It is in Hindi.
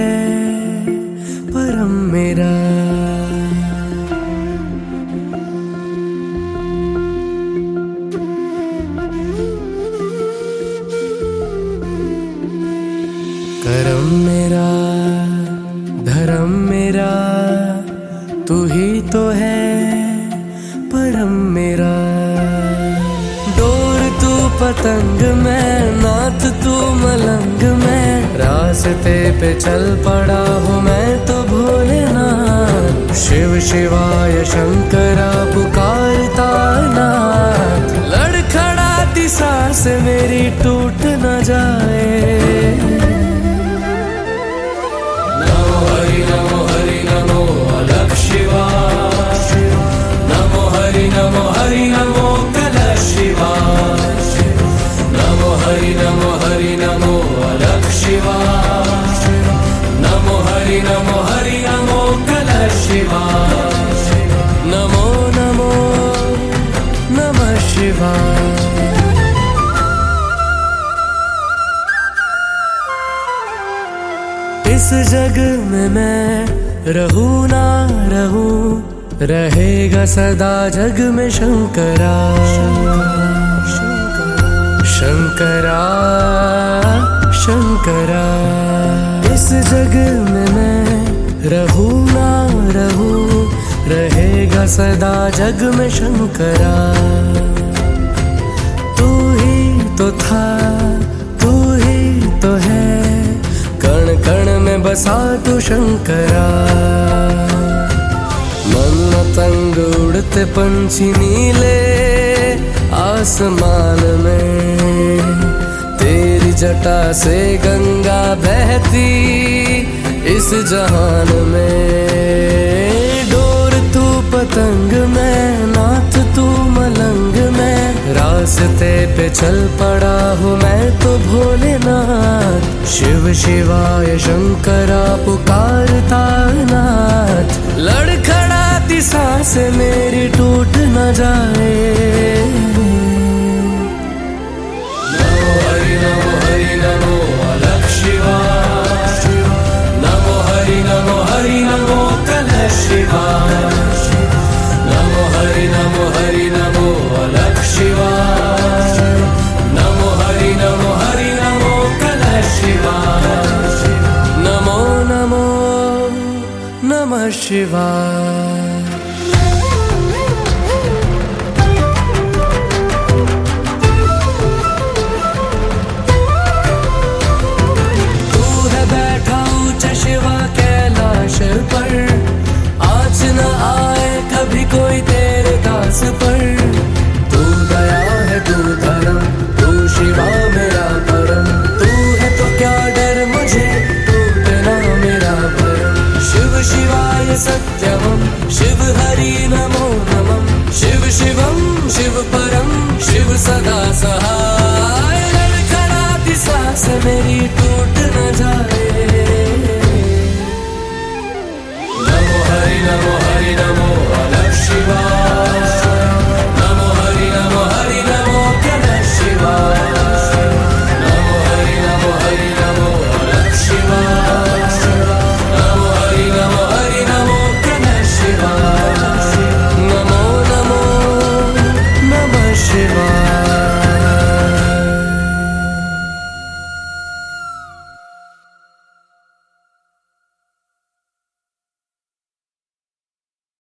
परम मेरा। करम मेरा धर्म मेरा तू ही तो है परम मेरा। डोर तू पतंग मैं नाथ तू मलंग मैं, रास्ते पे चल पड़ा हूँ मैं तो भोलेनाथ। शिव शिवाय शंकरा पुकारता नाथ, लड़खड़ाती सांस मेरी टूट न जाए। नमो हरि नमो हरि नमो अलग शिवा, नमो हरि नमो कलश शिवा। नमो हरि नमो अलग शिवा, नमो हरि नमो कलश शिवा। नमो नमो नमः शिवाय। इस जग में मैं रहूं ना रहूं, रहेगा सदा जग में शंकरा। शंकरा शंकरा इस जग में मैं रहूं ना रहूं, रहेगा सदा जग में शंकरा। तू ही तो था तू ही तो है, कण कण में बसा तू शंकरा। मन तंग उड़ते पंछी नीले आसमान में, तेरी जटा से गंगा बहती इस जहान में। डोर तू पतंग मैं नाथ तू मलंग मैं, रास्ते पे चल पड़ा हूँ मैं तो भोलेनाथ। शिव शिवाय शंकरा पुकारता नाथ, लड़खड़ाती सांस मेरी टूट न जाए। नमो हरि नमो अलग शिवा, नमो हरि नमो कलश शिवा। नमो हरि नमो अलग शिवा, नमो हरि नमो कलश शिवा। नमो नमो नमः शिवाय। पर आज न आए कभी कोई तेरे दास पर। तू दया है तू धर्म तू शिवा मेरा परम, तू है तो क्या डर मुझे टूटना मेरा भरम। शिव शिवाय सत्यमं शिव हरि नमो नमः, शिव शिवम शिव परम शिव सदा सहाय। लड़खड़ाती सांस में